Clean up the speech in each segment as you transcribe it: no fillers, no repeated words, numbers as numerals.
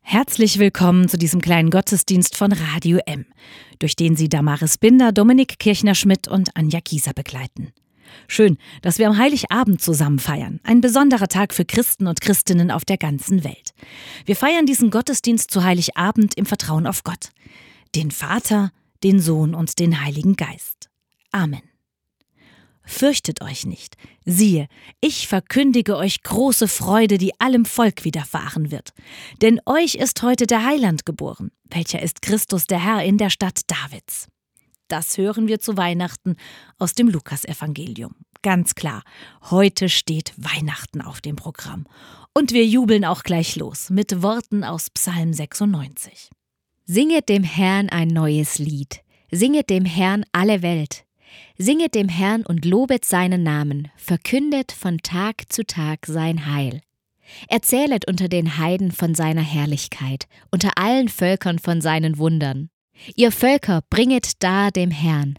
Herzlich willkommen zu diesem kleinen Gottesdienst von Radio M, durch den Sie Damaris Binder, Dominik Kirchner-Schmidt und Anja Kieser begleiten. Schön, dass wir am Heiligabend zusammen feiern. Ein besonderer Tag für Christen und Christinnen auf der ganzen Welt. Wir feiern diesen Gottesdienst zu Heiligabend im Vertrauen auf Gott, den Vater, den Sohn und den Heiligen Geist. Amen. Fürchtet euch nicht. Siehe, ich verkündige euch große Freude, die allem Volk widerfahren wird. Denn euch ist heute der Heiland geboren, welcher ist Christus der Herr in der Stadt Davids. Das hören wir zu Weihnachten aus dem Lukasevangelium. Ganz klar, heute steht Weihnachten auf dem Programm. Und wir jubeln auch gleich los mit Worten aus Psalm 96. Singet dem Herrn ein neues Lied, singet dem Herrn alle Welt. Singet dem Herrn und lobet seinen Namen, verkündet von Tag zu Tag sein Heil. Erzählet unter den Heiden von seiner Herrlichkeit, unter allen Völkern von seinen Wundern. Ihr Völker, bringet dar dem Herrn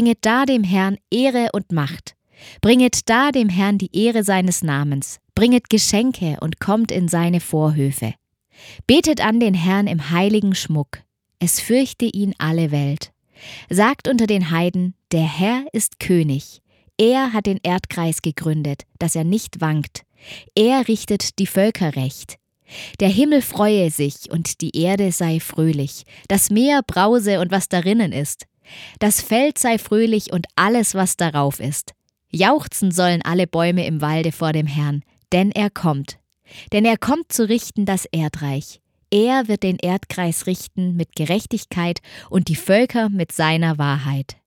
Ehre und Macht. Bringet dar dem Herrn die Ehre seines Namens, bringet Geschenke und kommt in seine Vorhöfe. Betet an den Herrn im heiligen Schmuck, es fürchte ihn alle Welt. Sagt unter den Heiden, der Herr ist König. Er hat den Erdkreis gegründet, dass er nicht wankt. Er richtet die Völker recht. Der Himmel freue sich und die Erde sei fröhlich. Das Meer brause und was darinnen ist. Das Feld sei fröhlich und alles, was darauf ist. Jauchzen sollen alle Bäume im Walde vor dem Herrn, denn er kommt. Denn er kommt zu richten das Erdreich. Er wird den Erdkreis richten mit Gerechtigkeit und die Völker mit seiner Wahrheit.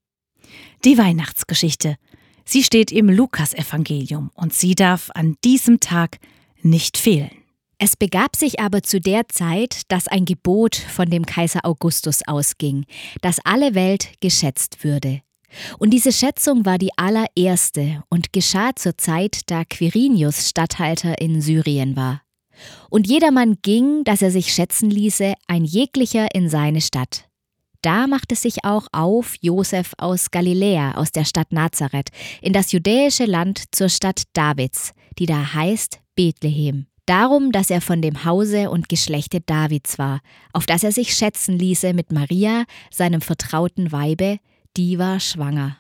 Die Weihnachtsgeschichte. Sie steht im Lukasevangelium und sie darf an diesem Tag nicht fehlen. Es begab sich aber zu der Zeit, dass ein Gebot von dem Kaiser Augustus ausging, dass alle Welt geschätzt würde. Und diese Schätzung war die allererste und geschah zur Zeit, da Quirinius Statthalter in Syrien war. Und jedermann ging, dass er sich schätzen ließe, ein jeglicher in seine Stadt. Da machte sich auch auf Josef aus Galiläa, aus der Stadt Nazareth, in das judäische Land zur Stadt Davids, die da heißt Bethlehem. Darum, dass er von dem Hause und Geschlechte Davids war, auf das er sich schätzen ließe mit Maria, seinem vertrauten Weibe, die war schwanger.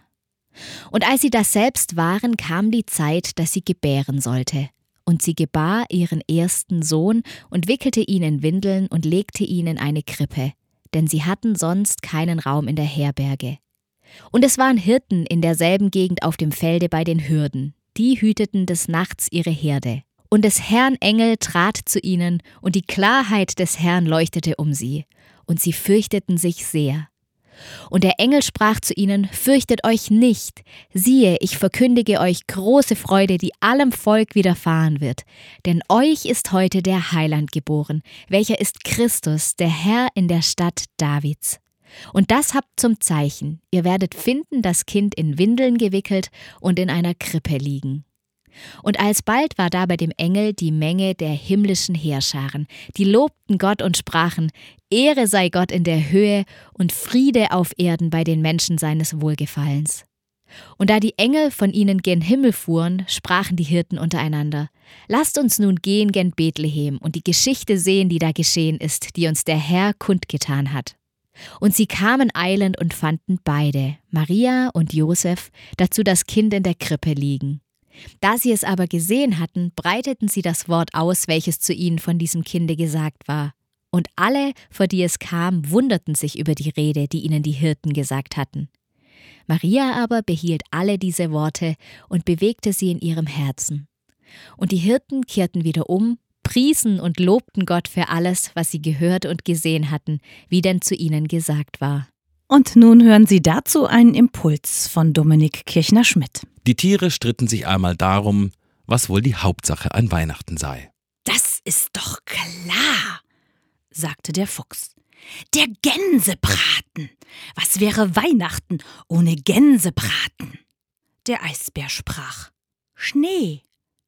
Und als sie das selbst waren, kam die Zeit, dass sie gebären sollte. Und sie gebar ihren ersten Sohn und wickelte ihn in Windeln und legte ihn in eine Krippe, denn sie hatten sonst keinen Raum in der Herberge. Und es waren Hirten in derselben Gegend auf dem Felde bei den Hürden, die hüteten des Nachts ihre Herde. Und des Herrn Engel trat zu ihnen, und die Klarheit des Herrn leuchtete um sie, und sie fürchteten sich sehr. Und der Engel sprach zu ihnen, fürchtet euch nicht, siehe, ich verkündige euch große Freude, die allem Volk widerfahren wird. Denn euch ist heute der Heiland geboren, welcher ist Christus, der Herr in der Stadt Davids. Und das habt zum Zeichen, ihr werdet finden das Kind in Windeln gewickelt und in einer Krippe liegen. Und alsbald war da bei dem Engel die Menge der himmlischen Heerscharen, die lobten Gott und sprachen, Ehre sei Gott in der Höhe und Friede auf Erden bei den Menschen seines Wohlgefallens. Und da die Engel von ihnen gen Himmel fuhren, sprachen die Hirten untereinander, lasst uns nun gehen gen Bethlehem und die Geschichte sehen, die da geschehen ist, die uns der Herr kundgetan hat. Und sie kamen eilend und fanden beide, Maria und Josef, dazu das Kind in der Krippe liegen. Da sie es aber gesehen hatten, breiteten sie das Wort aus, welches zu ihnen von diesem Kinde gesagt war. Und alle, vor die es kam, wunderten sich über die Rede, die ihnen die Hirten gesagt hatten. Maria aber behielt alle diese Worte und bewegte sie in ihrem Herzen. Und die Hirten kehrten wieder um, priesen und lobten Gott für alles, was sie gehört und gesehen hatten, wie denn zu ihnen gesagt war. Und nun hören Sie dazu einen Impuls von Dominik Kirchner-Schmidt. Die Tiere stritten sich einmal darum, was wohl die Hauptsache an Weihnachten sei. Das ist doch klar, sagte der Fuchs. Der Gänsebraten. Was wäre Weihnachten ohne Gänsebraten? Der Eisbär sprach. Schnee.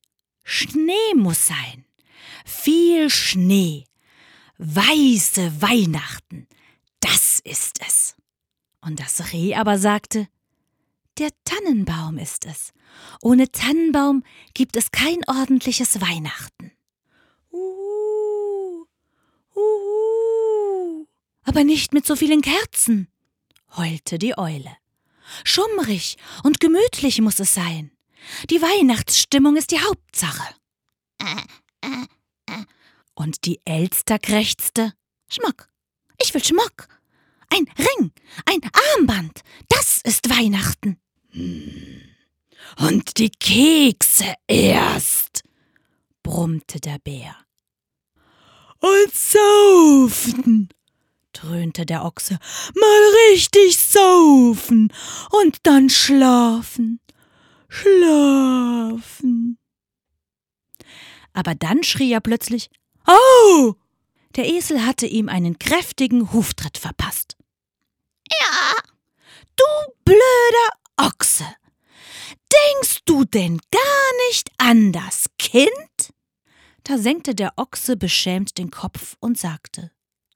Schnee muss sein. Viel Schnee. Weiße Weihnachten. Das ist es. Und das Reh aber sagte, der Tannenbaum ist es. Ohne Tannenbaum gibt es kein ordentliches Weihnachten. aber nicht mit so vielen Kerzen, heulte die Eule. Schummrig und gemütlich muss es sein. Die Weihnachtsstimmung ist die Hauptsache. Und die Elster krächzte: Schmuck, ich will Schmuck. Ein Ring, ein Armband, das ist Weihnachten. Und die Kekse erst, brummte der Bär. Und saufen, dröhnte der Ochse, mal richtig saufen und dann schlafen. Aber dann schrie er plötzlich: Au! Der Esel hatte ihm einen kräftigen Huftritt verpasst. Ja, du blöder Ochse! Denkst du denn gar nicht an das Kind? Da senkte der Ochse beschämt den Kopf und sagte: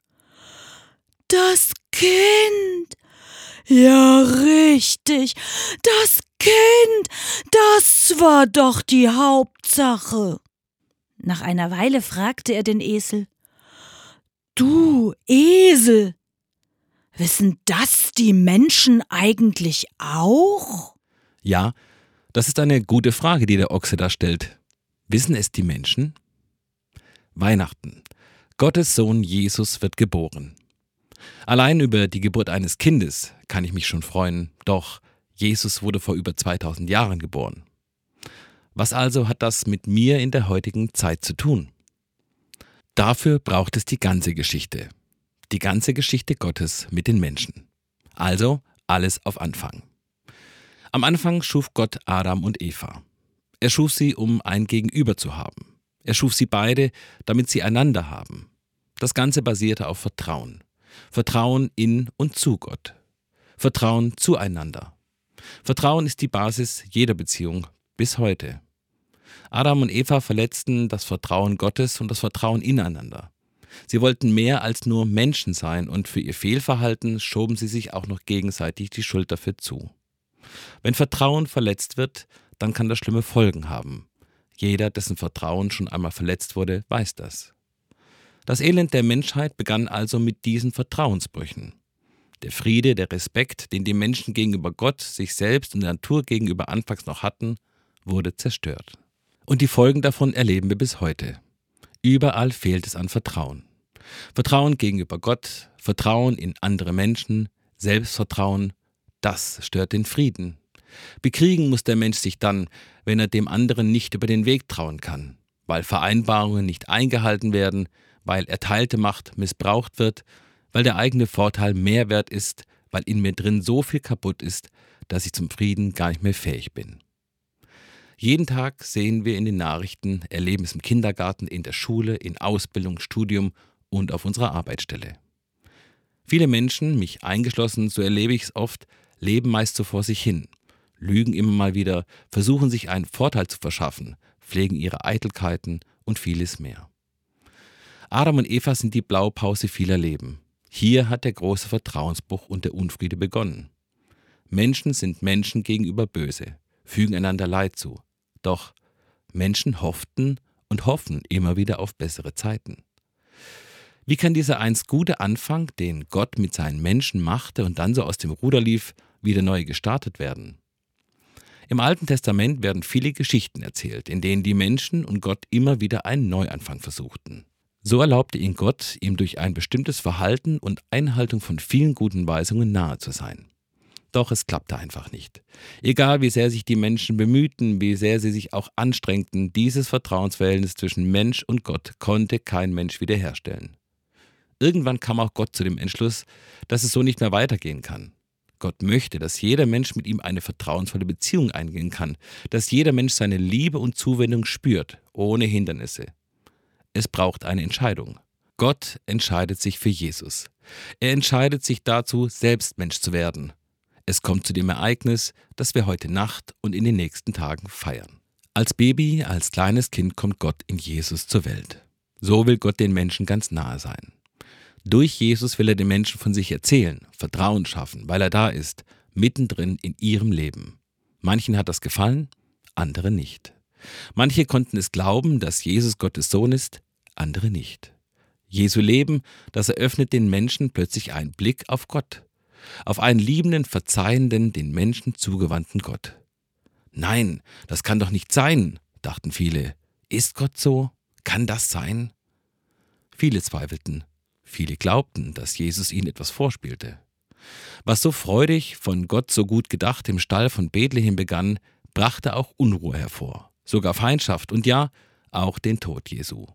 Das Kind! Ja, richtig, das Kind, das war doch die Hauptsache. Nach einer Weile fragte er den Esel: Du Esel, wissen das die Menschen eigentlich auch? Ja, das ist eine gute Frage, die der Ochse da stellt. Wissen es die Menschen? Weihnachten. Gottes Sohn Jesus wird geboren. Allein über die Geburt eines Kindes kann ich mich schon freuen, doch Jesus wurde vor über 2000 Jahren geboren. Was also hat das mit mir in der heutigen Zeit zu tun? Dafür braucht es die ganze Geschichte Gottes mit den Menschen. Also alles auf Anfang. Am Anfang schuf Gott Adam und Eva. Er schuf sie, um ein Gegenüber zu haben. Er schuf sie beide, damit sie einander haben. Das Ganze basierte auf Vertrauen. Vertrauen in und zu Gott. Vertrauen zueinander. Vertrauen ist die Basis jeder Beziehung bis heute. Adam und Eva verletzten das Vertrauen Gottes und das Vertrauen ineinander. Sie wollten mehr als nur Menschen sein und für ihr Fehlverhalten schoben sie sich auch noch gegenseitig die Schuld dafür zu. Wenn Vertrauen verletzt wird, dann kann das schlimme Folgen haben. Jeder, dessen Vertrauen schon einmal verletzt wurde, weiß das. Das Elend der Menschheit begann also mit diesen Vertrauensbrüchen. Der Friede, der Respekt, den die Menschen gegenüber Gott, sich selbst und der Natur gegenüber anfangs noch hatten, wurde zerstört. Und die Folgen davon erleben wir bis heute. Überall fehlt es an Vertrauen. Vertrauen gegenüber Gott, Vertrauen in andere Menschen, Selbstvertrauen, das stört den Frieden. Bekriegen muss der Mensch sich dann, wenn er dem anderen nicht über den Weg trauen kann, weil Vereinbarungen nicht eingehalten werden, weil erteilte Macht missbraucht wird, weil der eigene Vorteil mehr wert ist, weil in mir drin so viel kaputt ist, dass ich zum Frieden gar nicht mehr fähig bin. Jeden Tag sehen wir in den Nachrichten, erleben es im Kindergarten, in der Schule, in Ausbildung, Studium und auf unserer Arbeitsstelle. Viele Menschen, mich eingeschlossen, so erlebe ich es oft, leben meist so vor sich hin, lügen immer mal wieder, versuchen sich einen Vorteil zu verschaffen, pflegen ihre Eitelkeiten und vieles mehr. Adam und Eva sind die Blaupause vieler Leben. Hier hat der große Vertrauensbruch und der Unfriede begonnen. Menschen sind Menschen gegenüber böse, fügen einander Leid zu. Doch Menschen hofften und hoffen immer wieder auf bessere Zeiten. Wie kann dieser einst gute Anfang, den Gott mit seinen Menschen machte und dann so aus dem Ruder lief, wieder neu gestartet werden? Im Alten Testament werden viele Geschichten erzählt, in denen die Menschen und Gott immer wieder einen Neuanfang versuchten. So erlaubte ihn Gott, ihm durch ein bestimmtes Verhalten und Einhaltung von vielen guten Weisungen nahe zu sein. Doch es klappte einfach nicht. Egal wie sehr sich die Menschen bemühten, wie sehr sie sich auch anstrengten, dieses Vertrauensverhältnis zwischen Mensch und Gott konnte kein Mensch wiederherstellen. Irgendwann kam auch Gott zu dem Entschluss, dass es so nicht mehr weitergehen kann. Gott möchte, dass jeder Mensch mit ihm eine vertrauensvolle Beziehung eingehen kann, dass jeder Mensch seine Liebe und Zuwendung spürt, ohne Hindernisse. Es braucht eine Entscheidung. Gott entscheidet sich für Jesus. Er entscheidet sich dazu, selbst Mensch zu werden. Es kommt zu dem Ereignis, das wir heute Nacht und in den nächsten Tagen feiern. Als Baby, als kleines Kind kommt Gott in Jesus zur Welt. So will Gott den Menschen ganz nahe sein. Durch Jesus will er den Menschen von sich erzählen, Vertrauen schaffen, weil er da ist, mittendrin in ihrem Leben. Manchen hat das gefallen, andere nicht. Manche konnten es glauben, dass Jesus Gottes Sohn ist, andere nicht. Jesu Leben, das eröffnet den Menschen plötzlich einen Blick auf Gott, auf einen liebenden, verzeihenden, den Menschen zugewandten Gott. Nein, das kann doch nicht sein, dachten viele. Ist Gott so? Kann das sein? Viele zweifelten, viele glaubten, dass Jesus ihnen etwas vorspielte. Was so freudig, von Gott so gut gedacht im Stall von Bethlehem begann, brachte auch Unruhe hervor, sogar Feindschaft und ja, auch den Tod Jesu.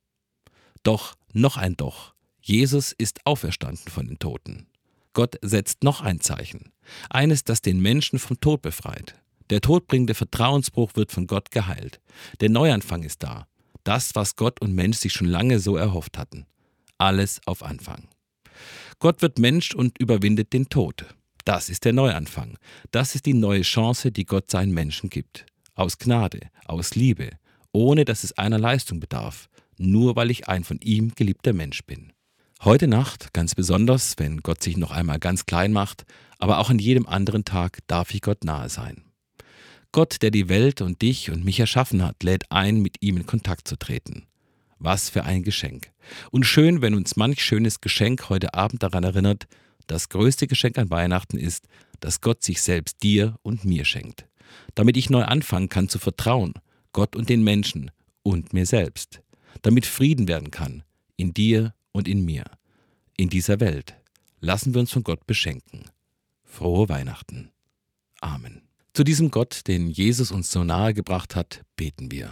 Doch, noch ein Doch, Jesus ist auferstanden von den Toten. Gott setzt noch ein Zeichen, eines, das den Menschen vom Tod befreit. Der todbringende Vertrauensbruch wird von Gott geheilt. Der Neuanfang ist da, das, was Gott und Mensch sich schon lange so erhofft hatten. Alles auf Anfang. Gott wird Mensch und überwindet den Tod. Das ist der Neuanfang. Das ist die neue Chance, die Gott seinen Menschen gibt. Aus Gnade, aus Liebe, ohne dass es einer Leistung bedarf, nur weil ich ein von ihm geliebter Mensch bin. Heute Nacht, ganz besonders, wenn Gott sich noch einmal ganz klein macht, aber auch an jedem anderen Tag darf ich Gott nahe sein. Gott, der die Welt und dich und mich erschaffen hat, lädt ein, mit ihm in Kontakt zu treten. Was für ein Geschenk. Und schön, wenn uns manch schönes Geschenk heute Abend daran erinnert, das größte Geschenk an Weihnachten ist, dass Gott sich selbst dir und mir schenkt. Damit ich neu anfangen kann zu vertrauen, Gott und den Menschen und mir selbst. Damit Frieden werden kann, in dir und in mir, in dieser Welt. Lassen wir uns von Gott beschenken. Frohe Weihnachten. Amen. Zu diesem Gott, den Jesus uns so nahe gebracht hat, beten wir.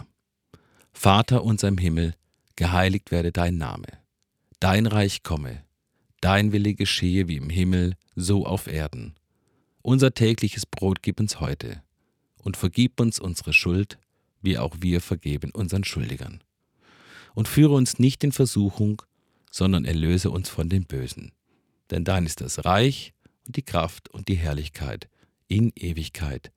Vater unser im Himmel, geheiligt werde dein Name. Dein Reich komme, dein Wille geschehe wie im Himmel, so auf Erden. Unser tägliches Brot gib uns heute und vergib uns unsere Schuld, wie auch wir vergeben unseren Schuldigern. Und führe uns nicht in Versuchung, sondern erlöse uns von dem Bösen. Denn dein ist das Reich und die Kraft und die Herrlichkeit in Ewigkeit.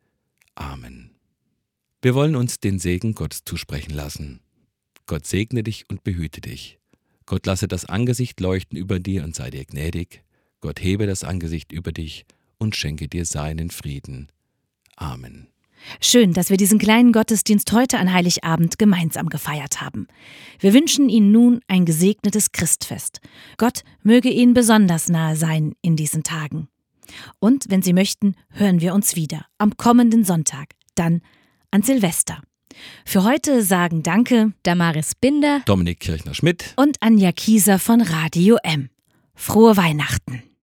Amen. Wir wollen uns den Segen Gottes zusprechen lassen. Gott segne dich und behüte dich. Gott lasse das Angesicht leuchten über dir und sei dir gnädig. Gott hebe das Angesicht über dich und schenke dir seinen Frieden. Amen. Schön, dass wir diesen kleinen Gottesdienst heute an Heiligabend gemeinsam gefeiert haben. Wir wünschen Ihnen nun ein gesegnetes Christfest. Gott möge Ihnen besonders nahe sein in diesen Tagen. Und wenn Sie möchten, hören wir uns wieder am kommenden Sonntag, dann an Silvester. Für heute sagen Danke Damaris Binder, Dominik Kirchner-Schmidt und Anja Kieser von Radio M. Frohe Weihnachten!